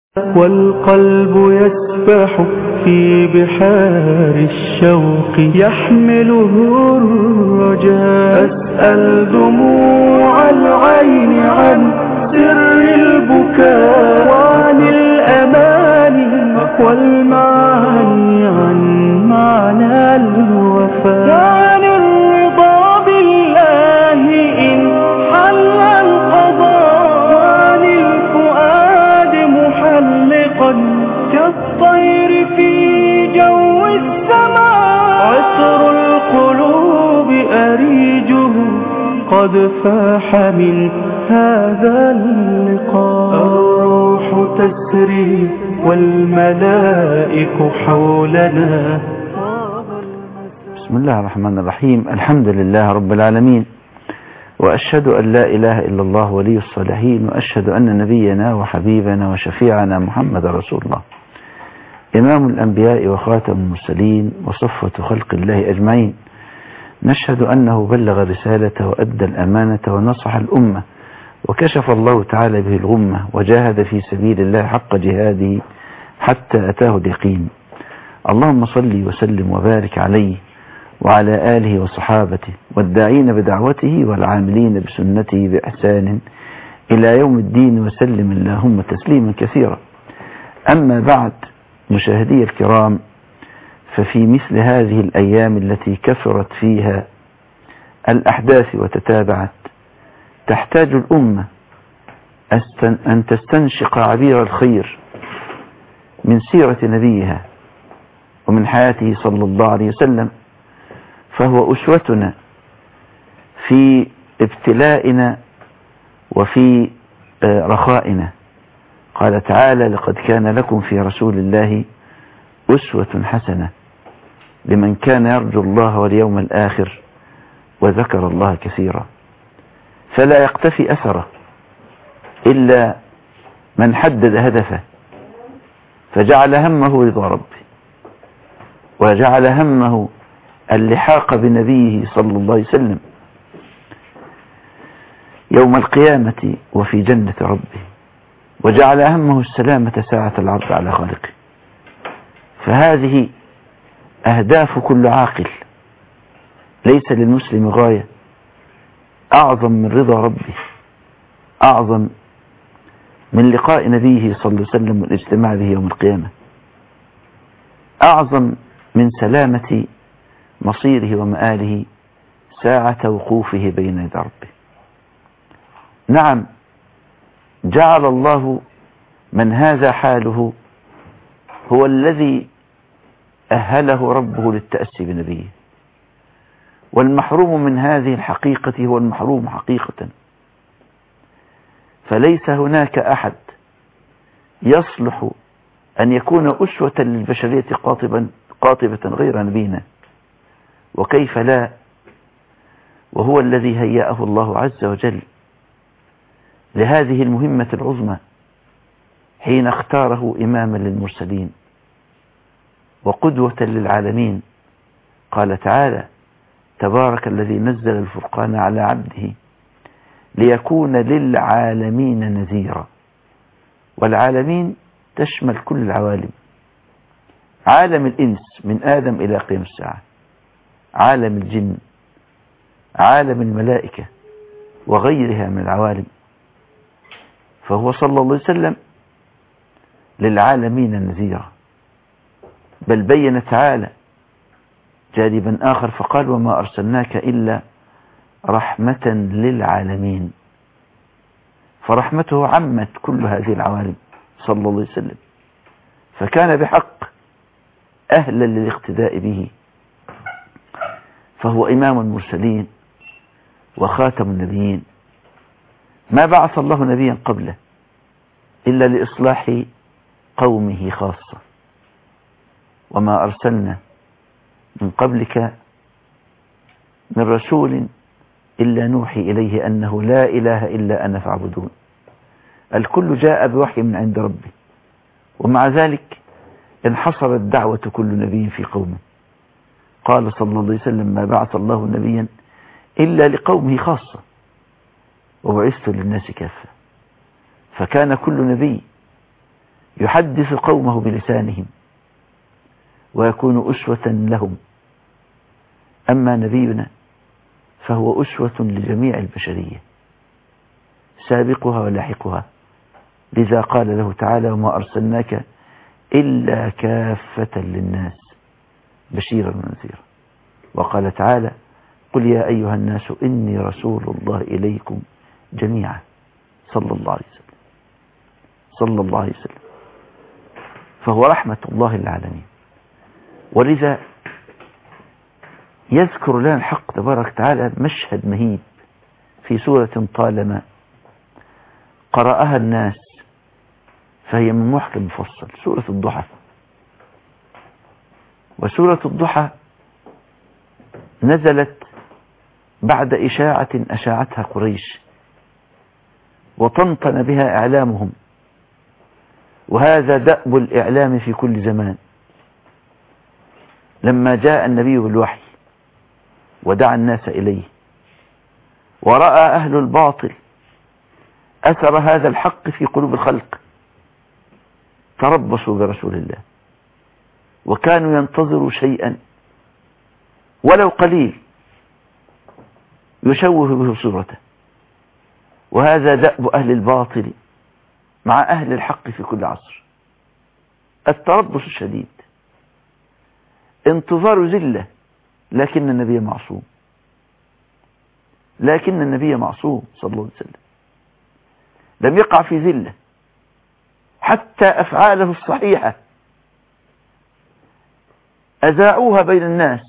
والقلب يسبح في بحار الشوق يحمله الرجاء. أسأل دموع العين عن سر البكاء وعن الأماني والمعاني عن معنى الوفاء وعن الرضا بالله إن حل القضاء وعن الفؤاد محلقا كالطير في جو السماء. عطر القلوب أريجه قد فاح من هذا اللقاء. الروح تسري والملائك حولنا. بسم الله الرحمن الرحيم. الحمد لله رب العالمين، وأشهد أن لا إله إلا الله ولي الصالحين، وأشهد أن نبينا وحبيبنا وشفيعنا محمد رسول الله، إمام الأنبياء وخاتم المرسلين وصفوة خلق الله أجمعين. نشهد أنه بلغ رسالته وأدى الأمانة ونصح الأمة، وكشف الله تعالى به الغمة، وجاهد في سبيل الله حق جهاده حتى أتاه اليقين. اللهم صل وسلم وبارك عليه وعلى آله وصحابته والداعين بدعوته والعاملين بسنته بإحسان إلى يوم الدين، وسلم اللهم تسليما كثيرا. أما بعد، مشاهدي الكرام، ففي مثل هذه الأيام التي كثرت فيها الأحداث وتتابعت، تحتاج الأمة أن تستنشق عبير الخير من سيرة نبيها ومن حياته صلى الله عليه وسلم، فهو أسوتنا في ابتلائنا وفي رخائنا. قال تعالى: لقد كان لكم في رسول الله أسوة حسنة لمن كان يرجو الله واليوم الآخر وذكر الله كثيرا. فلا يقتفي أثره إلا من حدد هدفه فجعل همه رضا ربه، وجعل همه اللحاق بنبيه صلى الله عليه وسلم يوم القيامة وفي جنة ربه، وجعل همه السلامة ساعة العرض على خالقه. فهذه أهداف كل عاقل. ليس للمسلم غاية أعظم من رضا ربه، أعظم من لقاء نبيه صلى الله عليه وسلم والاجتماع به يوم القيامة، أعظم من سلامة مصيره ومآله ساعة وقوفه بين يدي ربه. نعم، جعل الله من هذا حاله هو الذي أهله ربه للتأسي بنبيه، والمحروم من هذه الحقيقة هو المحروم حقيقة. فليس هناك أحد يصلح أن يكون أسوة للبشرية قاطبة غير نبينا، وكيف لا، وهو الذي هيأه الله عز وجل لهذه المهمة العظمى حين اختاره إماما للمرسلين وقدوة للعالمين. قال تعالى: تبارك الذي نزل الفرقان على عبده ليكون للعالمين نذيرا. والعالمين تشمل كل العوالم، عالم الإنس من آدم إلى قيام الساعة، عالم الجن، عالم الملائكة وغيرها من العوالم. فهو صلى الله عليه وسلم للعالمين نذيرا. بل بين تعالى جانبا آخر فقال: وما أرسلناك إلا رحمة للعالمين. فرحمته عمت كل هذه العوالم صلى الله عليه وسلم، فكان بحق أهلا للاقتداء به. فهو إمام المرسلين وخاتم النبيين. ما بعث الله نبيا قبله إلا لإصلاح قومه خاصة. وما أرسلنا من قبلك من رسول إلا نوحي إليه أنه لا إله إلا أنا فاعبدون. الكل جاء بوحي من عند ربه، ومع ذلك انحصرت دعوة كل نبي في قومه. قال صلى الله عليه وسلم: ما بعث الله نبيا إلا لقومه خاصة وبعثت للناس كافة. فكان كل نبي يحدث قومه بلسانهم ويكون أسوة لهم. أما نبينا فهو أسوة لجميع البشرية سابقها ولاحقها، لذا قال له تعالى: وما أرسلناك إلا كافة للناس بشيرا ونذيرا. وقال تعالى: قل يا أيها الناس إني رسول الله إليكم جميعا، صلى الله عليه وسلم، صلى الله عليه وسلم. فهو رحمة الله للعالمين. ولذا يذكر لنا الحق تبارك وتعالى مشهد مهيب في سورة طالما قرأها الناس فهي من محكم مفصل، سورة الضحى. وسورة الضحى نزلت بعد إشاعة أشاعتها قريش وطنطن بها إعلامهم، وهذا دأب الإعلام في كل زمان. لما جاء النبي بالوحي ودعا الناس إليه ورأى أهل الباطل أثر هذا الحق في قلوب الخلق، تربصوا برسول الله وكانوا ينتظروا شيئا ولو قليل يشوه به صورته. وهذا دأب أهل الباطل مع أهل الحق في كل عصر، التربص الشديد، انتظار ذلة. لكن النبي معصوم، لكن النبي معصوم صلى الله عليه وسلم لم يقع في ذلة، حتى أفعاله الصحيحة أذاعوها بين الناس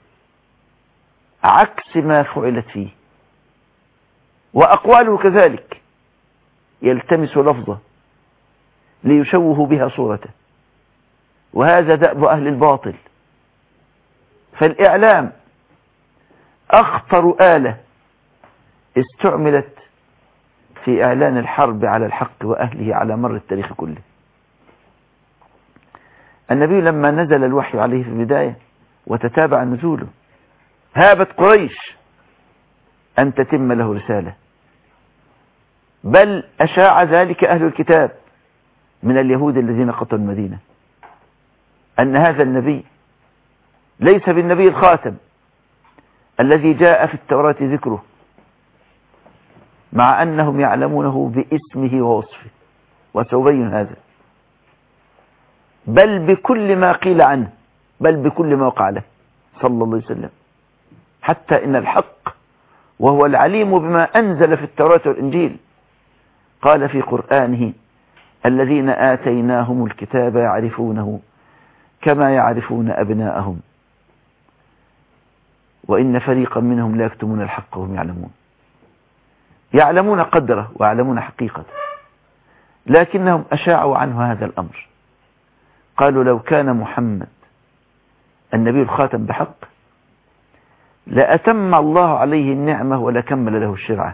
عكس ما فعلت فيه، وأقواله كذلك يلتمس لفظه ليشوه بها صورته. وهذا دأب أهل الباطل. فالإعلام أخطر آلة استعملت في إعلان الحرب على الحق وأهله على مر التاريخ كله. النبي لما نزل الوحي عليه في البداية وتتابع نزوله هابت قريش أن تتم له رسالة، بل أشاع ذلك أهل الكتاب من اليهود الذين قتلوا المدينة أن هذا النبي ليس بالنبي الخاتم الذي جاء في التوراة ذكره، مع أنهم يعلمونه باسمه ووصفه، وسأبين هذا، بل بكل ما قيل عنه، بل بكل ما وقع له صلى الله عليه وسلم. حتى إن الحق وهو العليم بما أنزل في التوراة والإنجيل قال في قرآنه: الذين آتيناهم الكتاب يعرفونه كما يعرفون أبناءهم وإن فريقا منهم لا يكتمون الحق وهم يعلمون. يعلمون قدره ويعلمون حقيقته، لكنهم أشاعوا عنه هذا الأمر. قالوا: لو كان محمد النبي الخاتم بحق لأتم الله عليه النعمة ولكمل له الشرعة.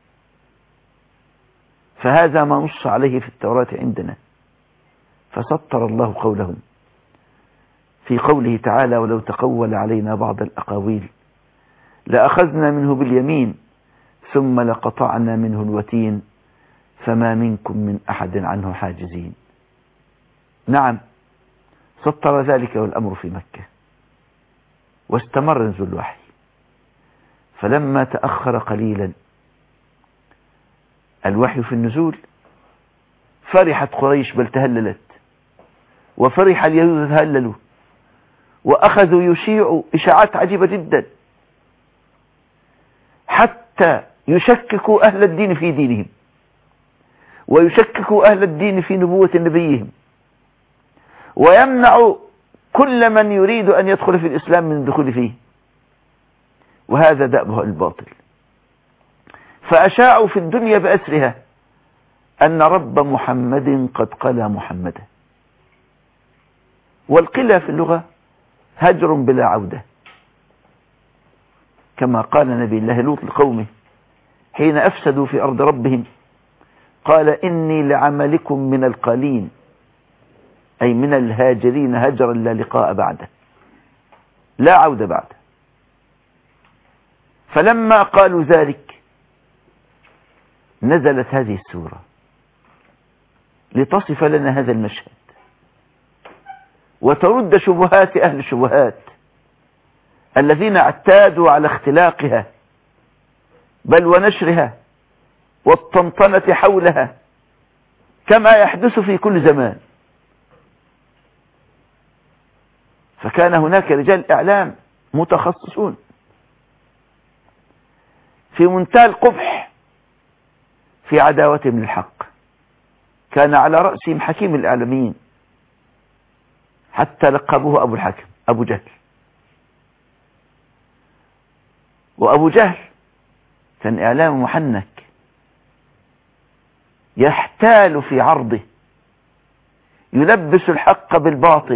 فهذا ما نص عليه في التوراة عندنا، فسطر الله قولهم في قوله تعالى: ولو تقول علينا بعض الأقاويل لأخذنا منه باليمين ثم لقطعنا منه الوتين فما منكم من أحد عنه حاجزين. نعم، سطر ذلك والأمر في مكة، واستمر نزول الوحي. فلما تأخر قليلا الوحي في النزول فرحت قريش بل تهللت، وفرح اليهود تهللوا، وأخذوا يشيعوا إشاعات عجيبة جدا حتى يشككوا أهل الدين في دينهم، ويشككوا أهل الدين في نبوة نبيهم، ويمنعوا كل من يريد أن يدخل في الإسلام من الدخول فيه. وهذا دأبه الباطل. فأشاعوا في الدنيا بأسرها أن رب محمد قد قلى محمدا. والقلى في اللغة هجر بلا عودة، كما قال نبي الله لوط لقومه حين أفسدوا في أرض ربهم: قال إني لعملكم من القالين، أي من الهاجرين هجرا لا لقاء بعده، لا عودة بعده. فلما قالوا ذلك نزلت هذه السورة: لتصف لنا هذا المشهد وترد شبهات أهل الشبهات الذين اعتادوا على اختلاقها بل ونشرها والطنطنة حولها كما يحدث في كل زمان. فكان هناك رجال إعلام متخصصون في منتهى القبح في عداوتهم للحق، كان على رأسهم حكيم الإعلاميين حتى لقبوه أبو الحكم أبو جهل. وأبو جهل كان إعلام محنك يحتال في عرضه، يلبس الحق بالباطل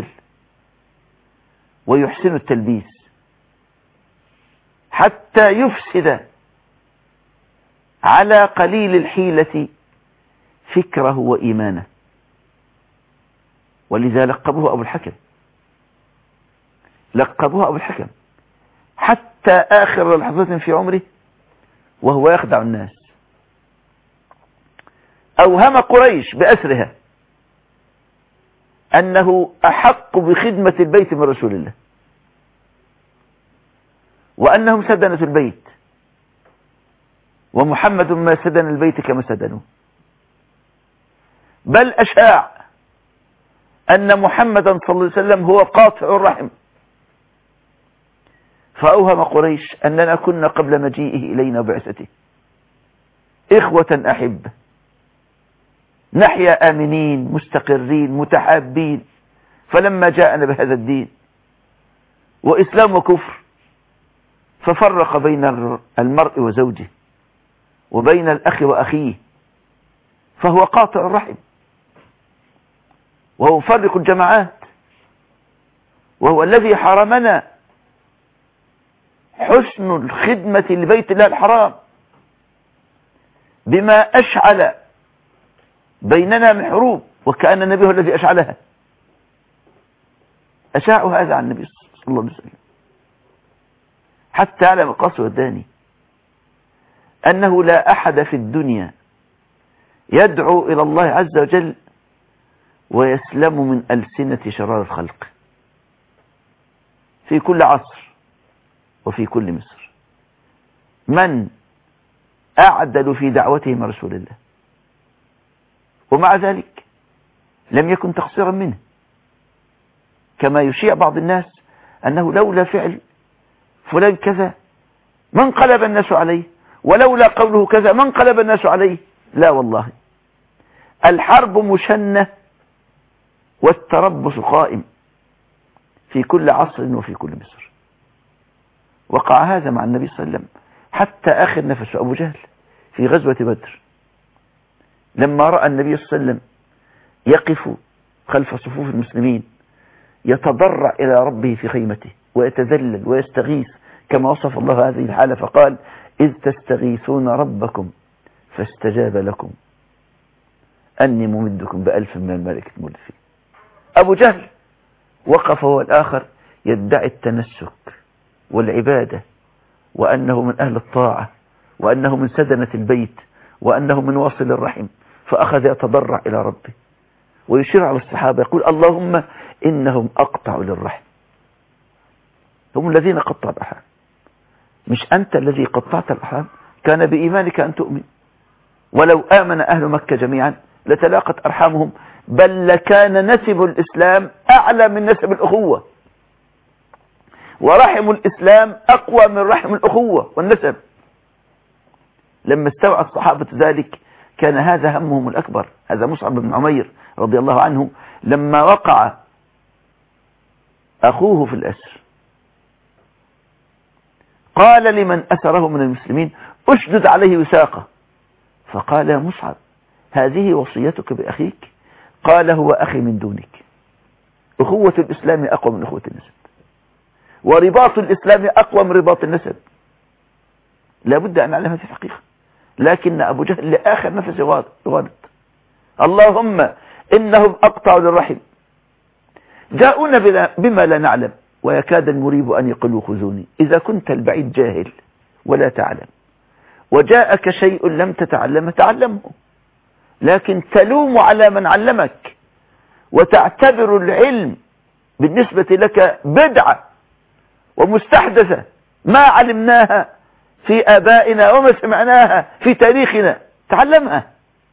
ويحسن التلبيس حتى يفسد على قليل الحيلة فكره وإيمانه، ولذا لقبوه أبو الحكم، لقبوه أبو الحكم حتى آخر لحظة في عمره وهو يخدع الناس. أوهم قريش بأسرها أنه أحق بخدمة البيت من رسول الله، وأنهم سدنة البيت، ومحمد ما سدن البيت كما سدنوه، بل أشاع أن محمدا صلى الله عليه وسلم هو قاطع الرحم. فأوهم قريش أننا كنا قبل مجيئه إلينا وبعثته إخوة أحبة نحيا آمنين مستقرين متحابين، فلما جاءنا بهذا الدين وإسلام وكفر ففرق بين المرء وزوجه وبين الأخ وأخيه، فهو قاطع الرحم وهو مفرق الجماعات، وهو الذي حرمنا حسن الخدمة لبيت الله الحرام بما أشعل بيننا من حروب، وكأن النبي هو الذي أشعلها. أشاعوا هذا عن النبي صلى الله عليه وسلم حتى علم القاص والداني أنه لا أحد في الدنيا يدعو إلى الله عز وجل ويسلم من ألسنة شرار الخلق في كل عصر وفي كل مصر. من أعدل في دعوته من رسول الله، ومع ذلك لم يكن تقصيرا منه، كما يشيع بعض الناس أنه لولا فعل فلان كذا ما انقلب الناس عليه، ولولا قوله كذا ما انقلب الناس عليه. لا والله، الحرب مشنة والتربص قائم في كل عصر وفي كل مصر. وقع هذا مع النبي صلى الله عليه وسلم حتى آخر نفس أبو جهل في غزوة بدر، لما رأى النبي صلى الله عليه وسلم يقف خلف صفوف المسلمين يتضرع إلى ربه في خيمته ويتذلل ويستغيث كما وصف الله هذه الحالة، فقال: إذ تستغيثون ربكم فاستجاب لكم أني ممدكم ب1000 من الملائكة المردفين. أبو جهل وقف هو الآخر يدعي التنسك والعبادة، وأنه من أهل الطاعة، وأنه من سدنة البيت، وأنه من واصل الرحم، فأخذ يتضرع إلى ربه ويشير على الصحابة يقول: اللهم إنهم أقطعوا للرحم، هم الذين قطعوا الأرحام، مش أنت الذي قطعت الأرحام، كان بإيمانك أن تؤمن، ولو آمن أهل مكة جميعا لتلاقت أرحامهم، بل لكان نسب الإسلام أعلى من نسب الأخوة، ورحم الإسلام أقوى من رحم الأخوة والنسب. لما استوعى الصحابة ذلك كان هذا همهم الأكبر. هذا مصعب بن عمير رضي الله عنه لما وقع أخوه في الأسر قال لمن أسره من المسلمين: أشدد عليه وثاقه. فقال: يا مصعب، هذه وصيتك بأخيك؟ قال: هو أخي من دونك. أخوة الإسلام أقوى من أخوة النسب، ورباط الإسلام أقوى من رباط النسب. لابد أن نعلم هذه الحقيقة. لكن أبو جهل لآخر نفس غاضب: اللهم إنهم أقطعوا للرحم، جاءونا بما لا نعلم، ويكاد المريب أن يقول: خذوني. إذا كنت البعيد جاهل ولا تعلم، وجاءك شيء لم تتعلم تعلمه، لكن تلوم على من علمك وتعتبر العلم بالنسبة لك بدعة ومستحدثة ما علمناها في آبائنا وما سمعناها في تاريخنا، تعلمها.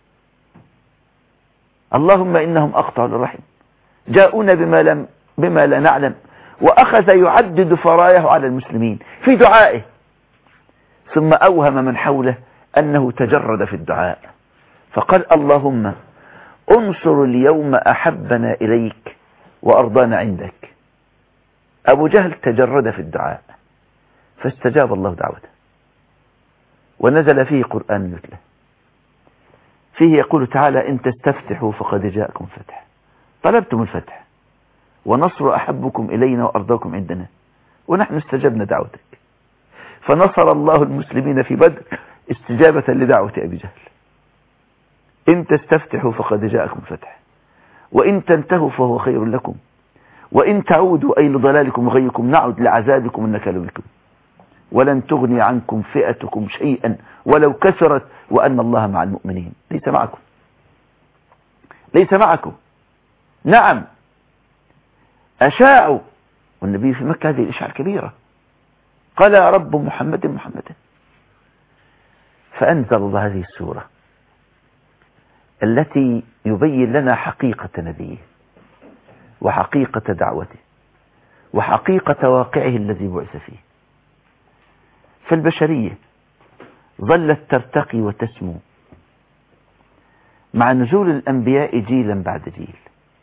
اللهم إنهم أقطعوا الرحم، جاءونا بما لا نعلم، وأخذ يعدد فرايه على المسلمين في دعائه، ثم أوهم من حوله أنه تجرد في الدعاء، فقال اللهم انصر اليوم أحبنا إليك وأرضانا عندك. أبو جهل تجرد في الدعاء فاستجاب الله دعوته، ونزل فيه قرآن يتلى فيه يقول تعالى إن تستفتحوا فقد جاءكم فتح. طلبتم الفتح ونصر أحبكم إلينا وأرضاكم عندنا، ونحن استجبنا دعوتك، فنصر الله المسلمين في بدر استجابة لدعوة أبي جهل. إن تستفتحوا فقد جاءكم فتح، وإن تنتهوا فهو خير لكم، وإن تعودوا أي لضلالكم وغيكم نعد لعذابكم النكال بكم، ولن تغني عنكم فئتكم شيئا ولو كثرت وأن الله مع المؤمنين. ليس معكم، ليس معكم. نعم أشاعوا، والنبي في مكة هذه الإشاعة الكبيرة، قال يا رب محمدا، فأنزل الله هذه السورة التي يبين لنا حقيقة نبيه وحقيقة دعوته وحقيقة واقعه الذي بعث فيه. فالبشرية ظلت ترتقي وتسمو مع نزول الأنبياء جيلا بعد جيل،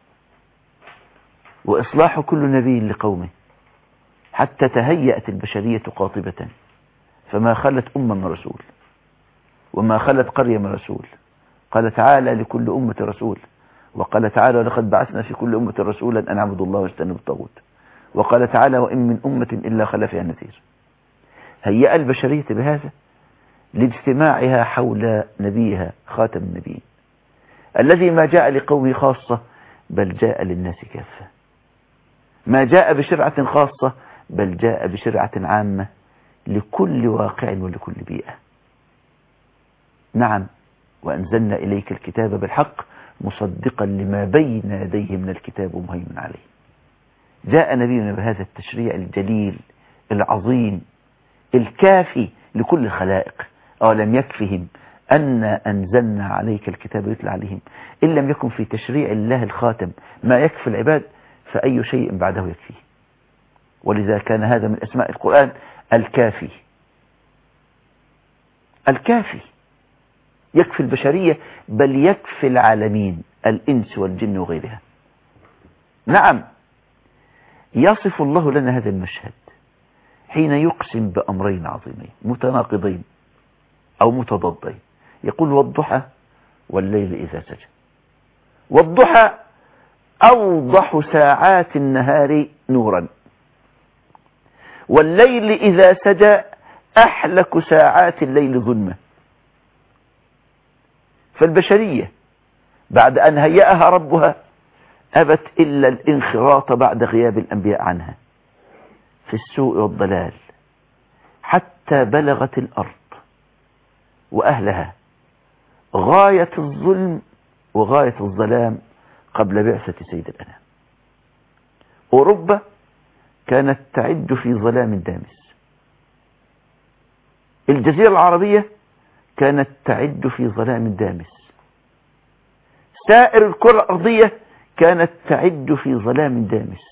وإصلاح كل نبي لقومه، حتى تهيأت البشرية قاطبة، فما خلت أمة من رسول وما خلت قرية من رسول. قال تعالى لكل أمة رسول، وقال تعالى ولقد بعثنا في كل أمة رسولا أن اعبدوا الله واجتنبوا الطاغوت، وقال تعالى وإن من أمة إلا خلا فيها نذير. هيأ البشرية بهذا لاجتماعها حول نبيها خاتم النبيين الذي ما جاء لقومه خاصة بل جاء للناس كافة، ما جاء بشرعة خاصة بل جاء بشرعة عامة لكل واقع ولكل بيئة. نعم وأنزلنا إليك الكتاب بالحق مصدقا لما بين يديه من الكتاب ومهيمن عليه. جاء نبينا بهذا التشريع الجليل العظيم الكافي لكل الخلائق. أولم يكفهم أن أنزلنا عليك الكتاب يتلى عليهم؟ إن لم يكن في تشريع الله الخاتم ما يكفي العباد فأي شيء بعده يكفيه. ولذا كان هذا من أسماء القرآن الكافي. الكافي يكفي البشرية بل يكفي العالمين الإنس والجن وغيرها. نعم يصف الله لنا هذا المشهد حين يقسم بأمرين عظيمين متناقضين أو متضادين، يقول والضحى والليل إذا سجى. والضحى أوضح ساعات النهار نورا، والليل إذا سجى أحلك ساعات الليل ظلمة. فالبشرية بعد أن هيأها ربها أبت إلا الانخراط بعد غياب الأنبياء عنها في السوء والضلال، حتى بلغت الأرض وأهلها غاية الظلم وغاية الظلام قبل بعثة سيد الأنام. أوروبا كانت تعد في ظلام دامس، الجزيرة العربية كانت تعد في ظلام دامس، سائر الكرة الأرضية كانت تعد في ظلام دامس.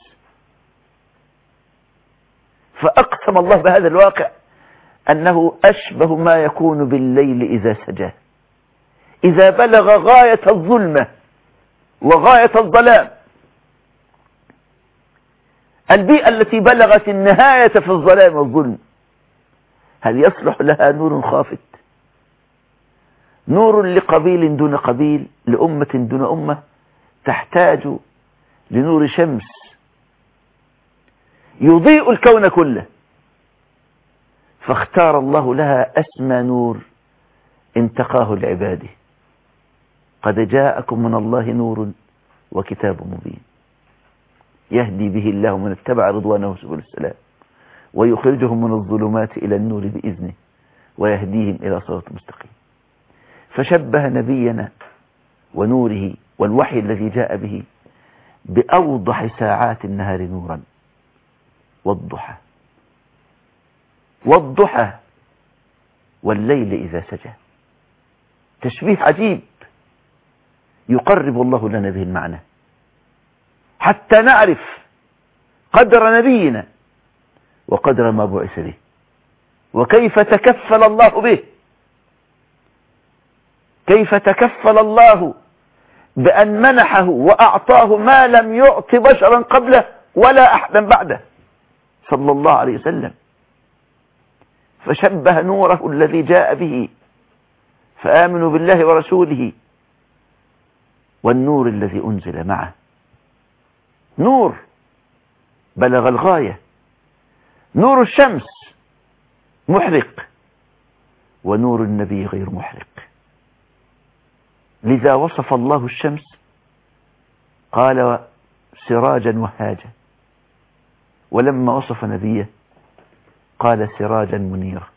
فأقسم الله بهذا الواقع أنه أشبه ما يكون بالليل إذا سجى، إذا بلغ غاية الظلمة وغاية الظلام. البيئة التي بلغت النهاية في الظلام والظلم هل يصلح لها نور خافت؟ نور لقبيل دون قبيل، لأمة دون أمة، تحتاج لنور شمس يضيء الكون كله. فاختار الله لها أسمى نور انتقاه لعباده. قد جاءكم من الله نور وكتاب مبين يهدي به الله من اتبع رضوانه سبل السلام ويخرجهم من الظلمات إلى النور بإذنه ويهديهم إلى صراط مستقيم. فشبه نبينا ونوره والوحي الذي جاء به بأوضح ساعات النهار نورا. والضحى والضحى والليل إذا سجى. تشبيه عجيب يقرب الله لنا به المعنى حتى نعرف قدر نبينا وقدر ما بعث به وكيف تكفل الله به، كيف تكفل الله بأن منحه وأعطاه ما لم يعط بشرا قبله ولا أحدا بعده صلى الله عليه وسلم. فشبه نوره الذي جاء به فآمنوا بالله ورسوله والنور الذي أنزل معه. نور بلغ الغاية. نور الشمس محرق ونور النبي غير محرق، لذا وصف الله الشمس قال سراجا وهاجا، ولما وصف نبيه قال سراجا منيرا.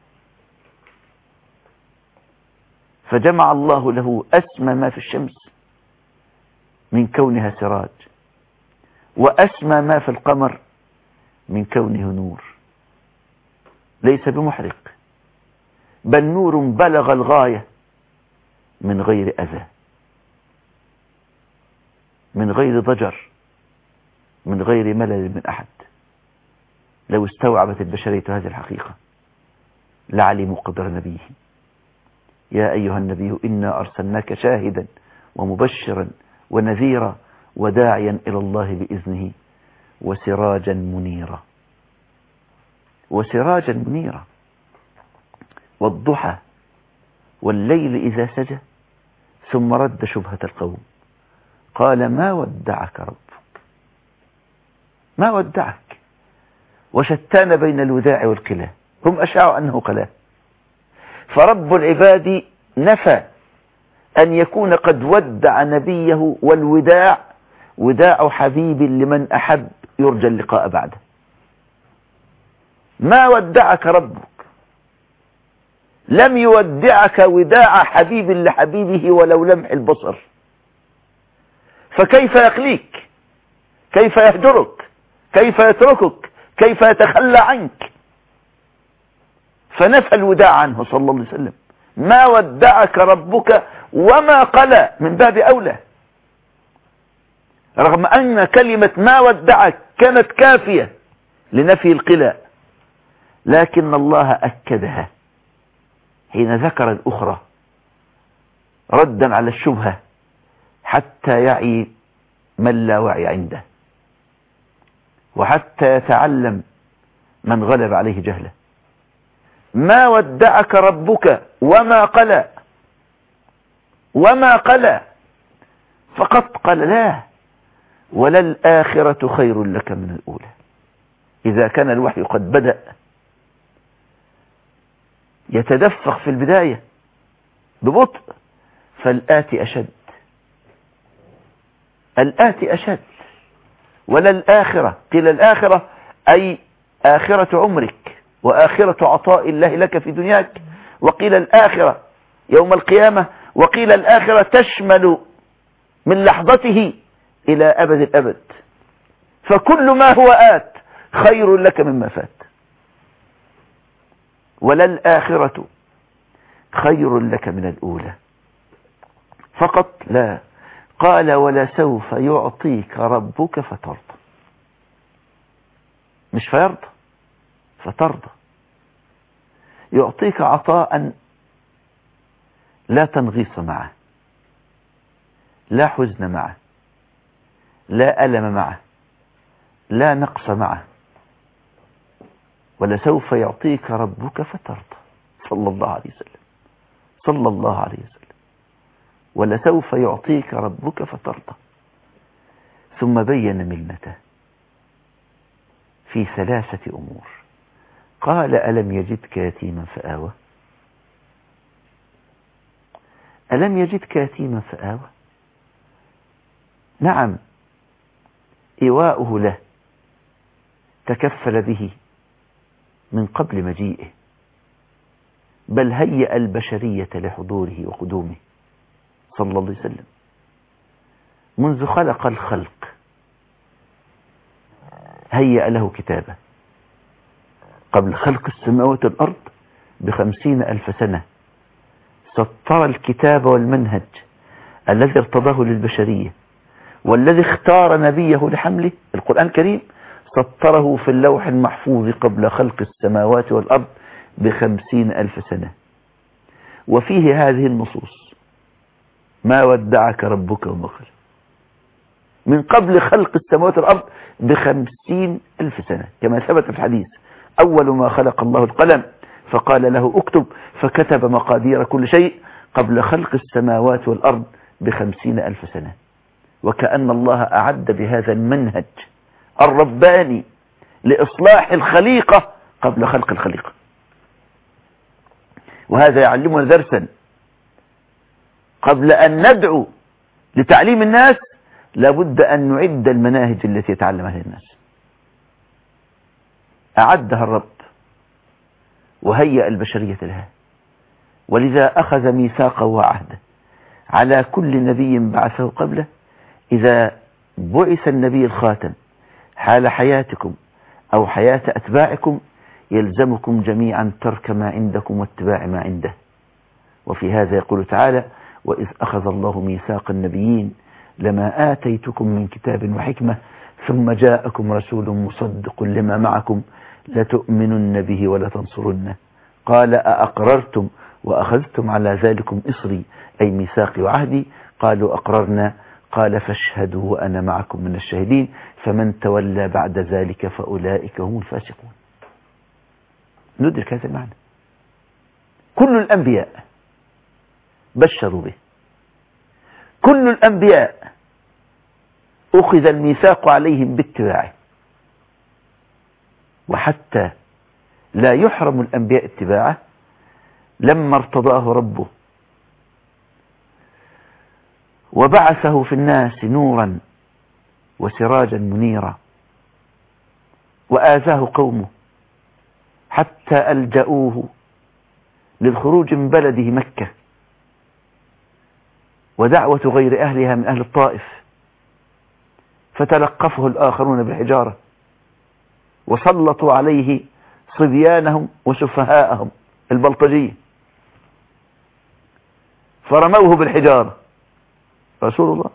فجمع الله له أسمى ما في الشمس من كونها سراج، وأسمى ما في القمر من كونه نور، ليس بمحرق بل نور بلغ الغاية من غير أذى، من غير ضجر، من غير ملل من أحد. لو استوعبت البشرية هذه الحقيقة لعلموا قدر نبيه. يا أيها النبي إنا أرسلناك شاهدا ومبشرا ونذيرا وداعيا إلى الله بإذنه وسراجا منيرا. وسراجا منيرا. والضحى والليل إذا سجى. ثم رد شبهة القوم قال ما ودعك ربك. ما ودعك. وشتان بين الوداع والقلاء. هم أشاعوا أنه قلاء، فرب العباد نفى أن يكون قد ودع نبيه، والوداع وداع حبيب لمن أحب يرجى اللقاء بعده. ما ودعك ربك، لم يودعك وداع حبيب لحبيبه ولو لمح البصر، فكيف يقليك؟ كيف يهجرك؟ كيف يتركك؟ كيف يتخلى عنك؟ فنفى الوداع عنه صلى الله عليه وسلم. ما ودعك ربك وما قلى من باب أولى، رغم أن كلمة ما ودعك كانت كافية لنفي القلاء، لكن الله أكدها حين ذكر الأخرى ردا على الشبهة حتى يعي من لا وعي عنده، وحتى يتعلم من غلب عليه جهله. ما ودعك ربك وما قلى. وما قلى فقط قال لا، وللآخرة خير لك من الأولى. إذا كان الوحي قد بدأ يتدفق في البداية ببطء، فالآتي أشد. الآتي أشد. وللآخرة، قيل الآخرة أي آخرة عمرك وآخرة عطاء الله لك في دنياك، وقيل الآخرة يوم القيامة، وقيل الآخرة تشمل من لحظته إلى أبد الأبد. فكل ما هو آت خير لك مما فات. وللآخرة خير لك من الأولى. فقط لا، قال ولسوف يعطيك ربك فترضى. مش فيرضى، فترضى. يعطيك عطاء لا تنغيص معه، لا حزن معه، لا ألم معه، لا نقص معه. ولسوف يعطيك ربك فترضى. صلى الله عليه وسلم. صلى الله عليه وسلم. ولسوف يعطيك ربك فترضى. ثم بين منته في 3 أمور. قال ألم يجدك يتيما فآوى. ألم يجدك يتيما فآوى. نعم، إيواؤه له تكفل به من قبل مجيئه، بل هيأ البشرية لحضوره وقدومه صلى الله عليه وسلم. منذ خلق الخلق هيأ له كتابة قبل خلق السماوات والأرض ب50,000 سنة. سطر الكتاب والمنهج الذي ارتضاه للبشرية والذي اختار نبيه لحمله القرآن الكريم، سطره في اللوح المحفوظ قبل خلق السماوات والأرض ب50,000 سنة. وفيه هذه النصوص: ما ودعك ربك وما قلى، من قبل خلق السماوات والأرض ب50,000 سنة، كما ثبت في الحديث: أول ما خلق الله القلم فقال له اكتب، فكتب مقادير كل شيء قبل خلق السماوات والأرض ب50,000 سنة. وكأن الله أعد بهذا المنهج الرباني لإصلاح الخليقة قبل خلق الخليقة. وهذا يعلمنا درسا: قبل أن ندعو لتعليم الناس لابد أن نعد المناهج التي يتعلمها الناس. أعدها الرب وهيأ البشرية لها، ولذا أخذ ميثاقه وعهده على كل نبي بعثه قبله: إذا بعث النبي الخاتم حال حياتكم أو حياة أتباعكم يلزمكم جميعا ترك ما عندكم واتباع ما عنده. وفي هذا يقول تعالى: وإذ أخذ الله ميثاق النبيين لما آتيتكم من كتاب وحكمة ثم جاءكم رسول مصدق لما معكم لتؤمنن به ولتنصرنه قال أأقررتم وأخذتم على ذلكم إصري أي ميثاقي وعهدي قالوا أقررنا قال فاشهدوا وأنا معكم من الشاهدين فمن تولى بعد ذلك فأولئك هم الفاسقون. ندرك هذا المعنى. كل الأنبياء بشروا به، كل الأنبياء أخذ الميثاق عليهم باتباعه، وحتى لا يحرم الأنبياء اتباعه لما ارتضاه ربه وبعثه في الناس نورا وسراجا منيرا، وآذاه قومه حتى ألجأوه للخروج من بلده مكة ودعوة غير أهلها من أهل الطائف، فتلقفه الآخرون بالحجارة وسلطوا عليه صبيانهم وسفهاءهم البلطجية فرموه بالحجارة. رسول الله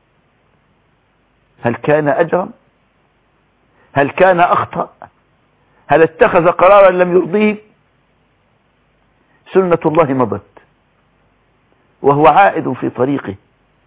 هل كان أجرم؟ هل كان أخطأ؟ هل اتخذ قرارا لم يرضيه؟ سنة الله مضت وهو عائد في طريقه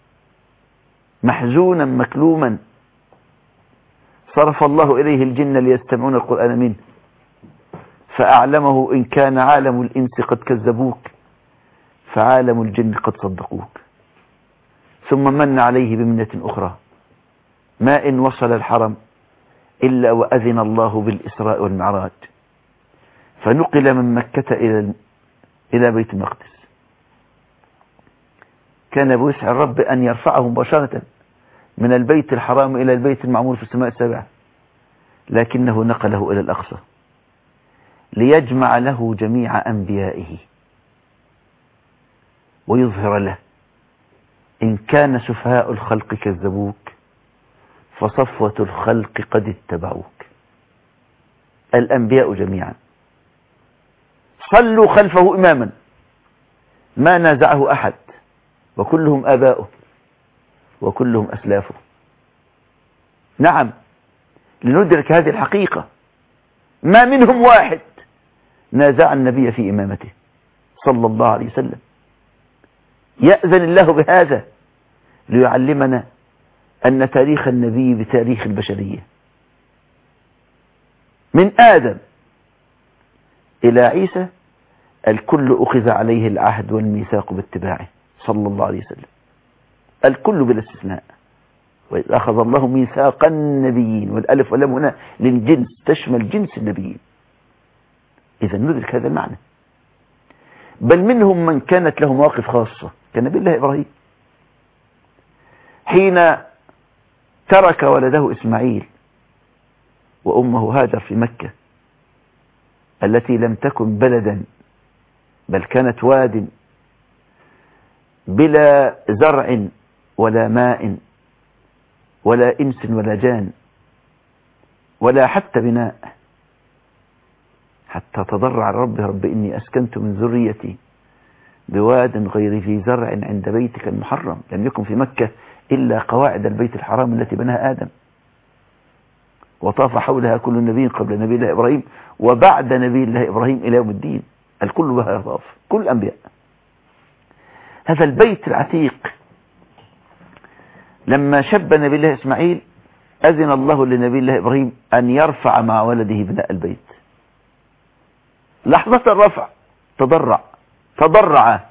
محزونا مكلوما، صرف الله إليه الجن ليستمعون القرآن منه فأعلمه إن كان عالم الإنس قد كذبوك فعالم الجن قد صدقوك. ثم من عليه بمنة أخرى: ما إن وصل الحرم إلا وأذن الله بالإسراء والمعراج فنقل من مكة إلى بيت المقدس. كان بوسع الرب أن يرفعه مباشرة من البيت الحرام إلى البيت المعمور في السماء السابعة، لكنه نقله إلى الأقصى ليجمع له جميع أنبيائه ويظهر له إن كان سفهاء الخلق كذبوك فصفوة الخلق قد اتبعوك. الأنبياء جميعا صلوا خلفه إماما ما نازعه أحد، وكلهم آباؤه وكلهم أسلافه. نعم، لندرك هذه الحقيقة ما منهم واحد نازع النبي في إمامته صلى الله عليه وسلم. يأذن الله بهذا ليعلمنا أن تاريخ النبي بتاريخ البشرية من آدم إلى عيسى الكل أخذ عليه العهد والميثاق باتباعه صلى الله عليه وسلم، الكل بلا استثناء. وإذ أخذ الله ميثاق النبيين، والألف واللام هنا للجنس تشمل جنس النبيين. إذا ندرك هذا المعنى. بل منهم من كانت له مواقف خاصة كنبي الله إبراهيم حين ترك ولده إسماعيل وأمه هاجر في مكة التي لم تكن بلدا بل كانت واد بلا زرع ولا ماء ولا إنس ولا جان ولا حتى بناء، حتى تضرع ربه رب إني أسكنت من ذريتي بواد غير ذي زرع عند بيتك المحرم. لم يكن في مكة إلا قواعد البيت الحرام التي بناها آدم، وطاف حولها كل نبي قبل نبي الله إبراهيم وبعد نبي الله إبراهيم إلى يوم الدين، الكل بها يطاف، كل الأنبياء. هذا البيت العتيق لما شب نبي الله إسماعيل أذن الله لنبي الله إبراهيم أن يرفع مع ولده بناء البيت. لحظة الرفع تضرع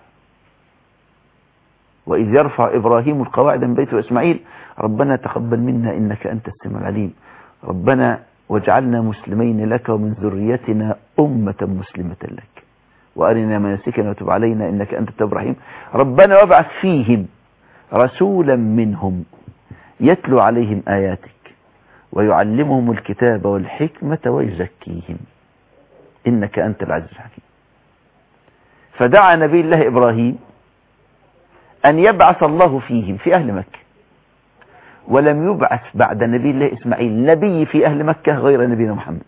وإذ يرفع إبراهيم القواعد من بيت إسماعيل ربنا تقبل منا إنك أنت السميع العليم، ربنا واجعلنا مسلمين لك ومن ذريتنا أمة مسلمة لك وأرنا مناسكنا وتب علينا إنك أنت التواب الرحيم، ربنا وابعث فيهم رسولا منهم يتلو عليهم آياتك ويعلمهم الكتاب والحكمة ويزكيهم إنك أنت العزيز الحكيم. فدعا نبي الله إبراهيم أن يبعث الله فيهم في أهل مكة، ولم يبعث بعد نبي الله إسماعيل نبي في أهل مكة غير نبينا محمد،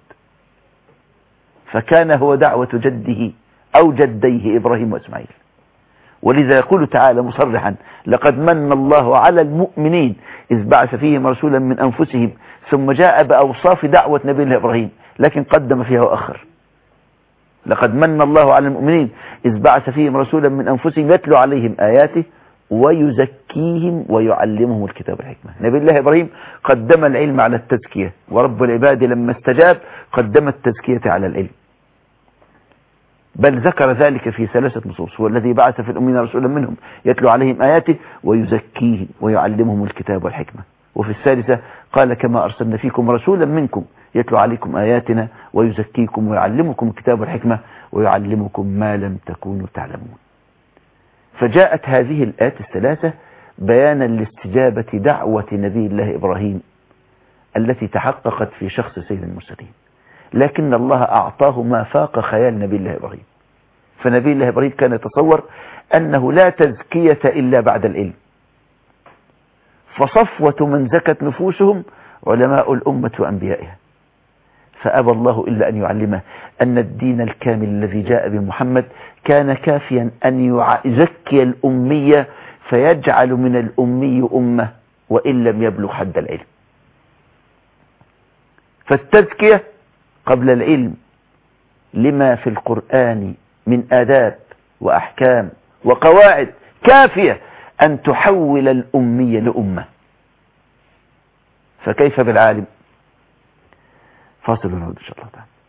فكان هو دعوة جده أو جديه إبراهيم وإسماعيل. ولذا يقول تعالى مصرحا لقد من الله على المؤمنين إذ بعث فيهم رسولا من أنفسهم ثم جاء بأوصاف دعوة نبي الله إبراهيم لكن قدم فيها وأخر. لقد من الله على المؤمنين إذ بعث فيهم رسولا من أنفسهم يتلو عليهم آياته ويزكيهم ويعلمهم الكتاب والحكمة. نبي الله إبراهيم قدم العلم على التزكية، ورب العباد لما استجاب قدم التزكية على العلم، بل ذكر ذلك في 3 نصوص: هو الذي بعث في الأمين رسولا منهم يتلو عليهم آياته ويزكيهم ويعلمهم الكتاب والحكمة. وفي 3 قال كما أرسلنا فيكم رسولا منكم يتلو عليكم آياتنا ويزكيكم ويعلمكم الكتاب والحكمة ويعلمكم ما لم تكونوا تعلمون. فجاءت هذه الآيات ال3 بيانا لاستجابة دعوة نبي الله إبراهيم التي تحققت في شخص سيد المرسلين، لكن الله أعطاه ما فاق خيال نبي الله إبراهيم. فنبي الله إبراهيم كان يتصور أنه لا تزكية إلا بعد العلم، فصفوة من زكت نفوسهم علماء الأمة وأنبيائها، فأبى الله إلا أن يعلمه أن الدين الكامل الذي جاء بمحمد كان كافيا أن يزكي الأمية فيجعل من الأمي أمة وإن لم يبلغ حد العلم. فالتزكية قبل العلم لما في القرآن من آداب وأحكام وقواعد كافية أن تحول الأمية لأمة، فكيف بالعالم؟ فاصل ونعود إن شاء الله تعالى.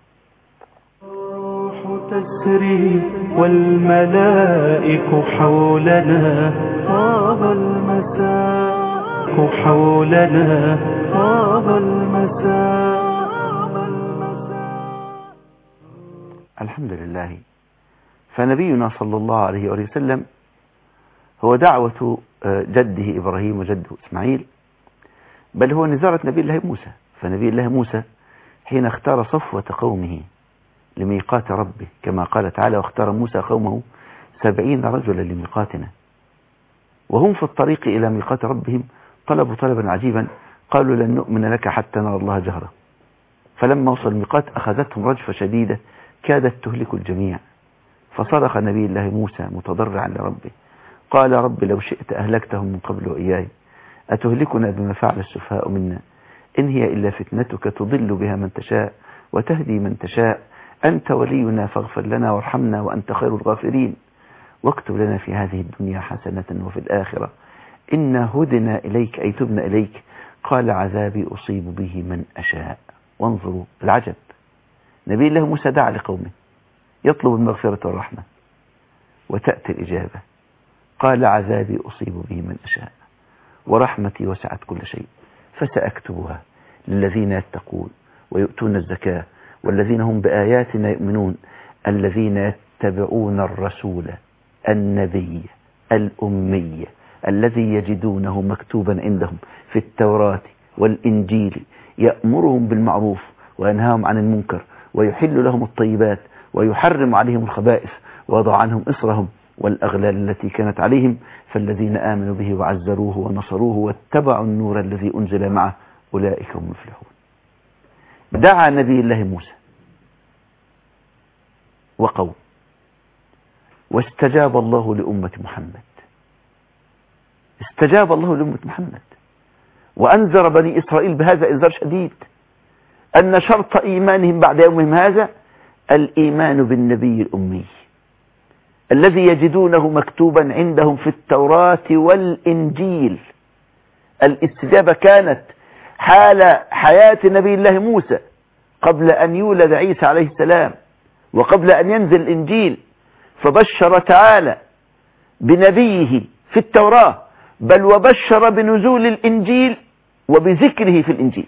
الروح تسري والملائك حولنا طاب المساء حولنا طاب المساء. الحمد لله. فنبينا صلى الله عليه وسلم هو دعوة جده إبراهيم وجده إسماعيل، بل هو نزارة نبي الله موسى. فنبي الله موسى حين اختار صفوة قومه لميقات ربه كما قال تعالى: واختار موسى قومه 70 رجلا لميقاتنا، وهم في الطريق إلى ميقات ربهم طلبوا طلبا عجيبا، قالوا لن نؤمن لك حتى نرى الله جهرة. فلما وصل الميقات أخذتهم رجفة شديدة كادت تهلك الجميع، فصرخ نبي الله موسى متضرعا لربه قال: رب لو شئت أهلكتهم من قبل وإياي، أتهلكنا بما فعل السفهاء منا، إن هي إلا فتنتك تضل بها من تشاء وتهدي من تشاء، أنت ولينا فاغفر لنا وارحمنا وأنت خير الغافرين، واكتب لنا في هذه الدنيا حسنة وفي الآخرة إنا هدنا إليك أي تبنا إليك، قال: عذابي أصيب به من أشاء. وانظروا العجب، نبي الله موسى دعا لقومه يطلب المغفرة والرحمة وتأتي الإجابة، قال: عذابي أصيب به من أشاء ورحمتي وسعت كل شيء فسأكتبها للذين يتقون ويؤتون الزكاة والذين هم بآياتنا يؤمنون الذين يتبعون الرسول النبي الأمي الذي يجدونه مكتوبا عندهم في التوراة والإنجيل يأمرهم بالمعروف وينهاهم عن المنكر ويحل لهم الطيبات ويحرم عليهم الخبائث ويضع عنهم إصرهم والأغلال التي كانت عليهم، فالذين آمنوا به وعزروه ونصروه واتبعوا النور الذي أنزل معه أولئك هم المفلحون. دعا نبي الله موسى وقوم، واستجاب الله لأمة محمد، استجاب الله لأمة محمد، وأنذر بني إسرائيل بهذا إنذار شديد، أن شرط إيمانهم بعد يومهم هذا الإيمان بالنبي الأمي الذي يجدونه مكتوبا عندهم في التوراة والإنجيل. الاستجابة كانت حال حياة نبي الله موسى قبل أن يولد عيسى عليه السلام وقبل أن ينزل الإنجيل، فبشر تعالى بنبيه في التوراة، بل وبشر بنزول الإنجيل وبذكره في الإنجيل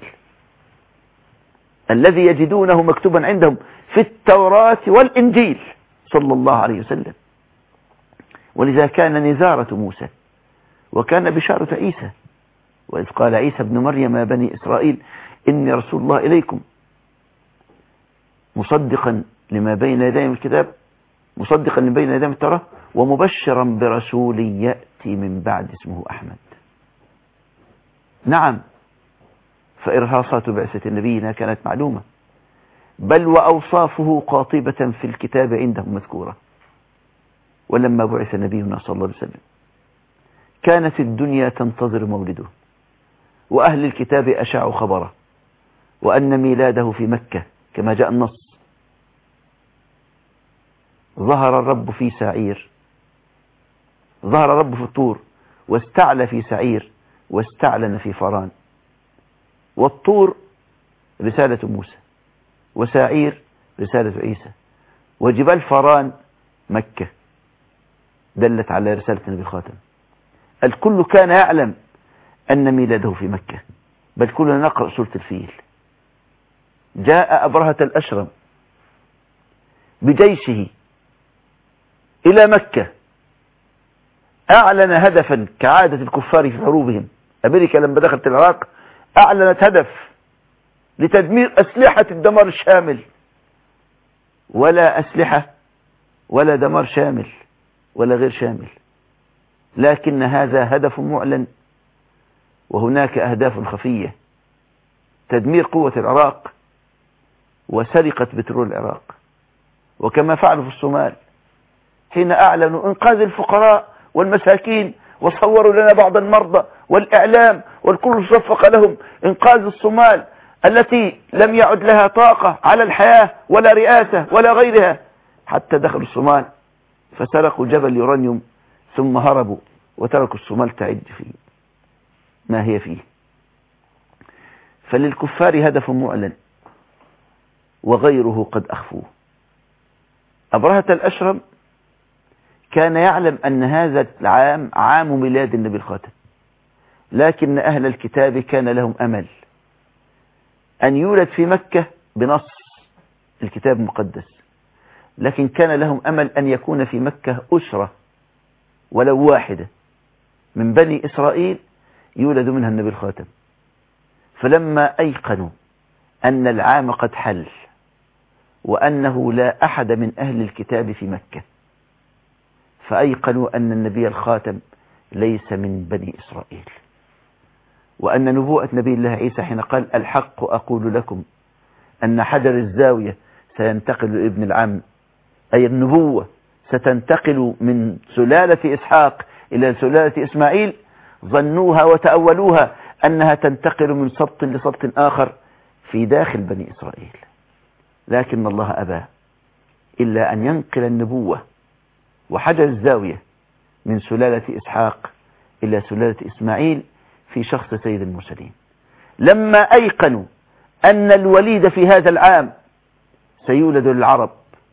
الذي يجدونه مكتوبا عندهم في التوراة والإنجيل صلى الله عليه وسلم. ولذا كان نذارة موسى وكان بشارة عيسى، وإذ قال عيسى ابن مريم يا بني إسرائيل إني رسول الله إليكم مصدقا لما بين يدي من الكتاب، مصدقا لما بين يدي من التوراة، ومبشرا برسول يأتي من بعد اسمه أحمد. نعم، فإرهاصات بعثة نبينا كانت معلومة، بل وأوصافه قاطبة في الكتاب عندهم مذكورة. ولما بعث نبينا صلى الله عليه وسلم كانت الدنيا تنتظر مولده، وأهل الكتاب أشاعوا خبره وأن ميلاده في مكة كما جاء النص. ظهر الرب في سعير، ظهر الرب في الطور، واستعلى في سعير، واستعلن في فران. والطور رسالة موسى، وسعير رسالة عيسى، وجبال فران مكة دلت على رسالة النبي الخاتم. الكل كان يعلم أن ميلاده في مكة، بل كلنا نقرأ سورة الفيل. جاء أبرهة الأشرم بجيشه إلى مكة، أعلن هدفا كعادة الكفار في حروبهم. أمريكا لما دخلت العراق أعلنت هدف لتدمير أسلحة الدمار الشامل، ولا أسلحة ولا دمار شامل ولا غير شامل، لكن هذا هدف معلن، وهناك أهداف خفية: تدمير قوة العراق وسرقة بترول العراق، وكما فعلوا في الصومال حين أعلنوا إنقاذ الفقراء والمساكين وصوروا لنا بعض المرضى، والإعلام والكل صفق لهم إنقاذ الصومال التي لم يعد لها طاقة على الحياة ولا رئاسة ولا غيرها، حتى دخلوا الصومال فسرقوا جبل يورانيوم ثم هربوا وتركوا الصومال تعد فيه ما هي فيه. فللكفار هدف معلن وغيره قد أخفوه. أبرهة الأشرم كان يعلم أن هذا العام عام ميلاد النبي الخاتم، لكن أهل الكتاب كان لهم أمل أن يولد في مكة بنص الكتاب المقدس، لكن كان لهم أمل أن يكون في مكة أسرة ولو واحدة من بني إسرائيل يولد منها النبي الخاتم. فلما أيقنوا أن العام قد حل وأنه لا أحد من أهل الكتاب في مكة، فأيقنوا أن النبي الخاتم ليس من بني إسرائيل، وأن نبوءة نبي الله عيسى حين قال الحق أقول لكم أن حجر الزاوية سينتقل لابن العم، أي النبوة ستنتقل من سلالة إسحاق إلى سلالة إسماعيل، ظنوها وتأولوها أنها تنتقل من سبط لسبط آخر في داخل بني إسرائيل، لكن الله أبى إلا أن ينقل النبوة وحجر الزاوية من سلالة إسحاق إلى سلالة إسماعيل في شخص سيد المرسلين. لما أيقنوا أن الوليد في هذا العام سيولد للعرب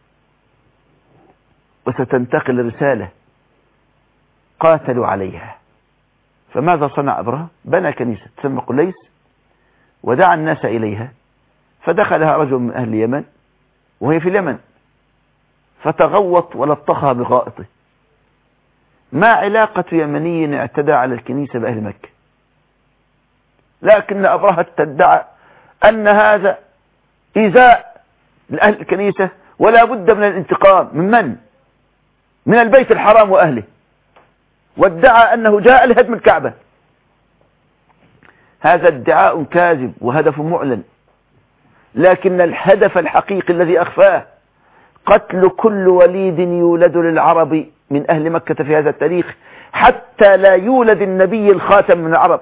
وستنتقل الرسالة قاتلوا عليها. فماذا صنع أبرهة؟ بنى كنيسة تسمى قليس ودعا الناس إليها، فدخلها رجل من أهل اليمن وهي في اليمن فتغوط ولطخها بغائطه. ما علاقة يمني اعتدى على الكنيسة بأهل مكة؟ لكن أبرهة تدعى أن هذا إيذاء لأهل الكنيسة ولا بد من الانتقام. من من البيت الحرام وأهله، وادعى أنه جاء لهدم الكعبة. هذا ادعاء كاذب وهدف معلن، لكن الهدف الحقيقي الذي أخفاه قتل كل وليد يولد للعرب من أهل مكة في هذا التاريخ، حتى لا يولد النبي الخاتم من العرب.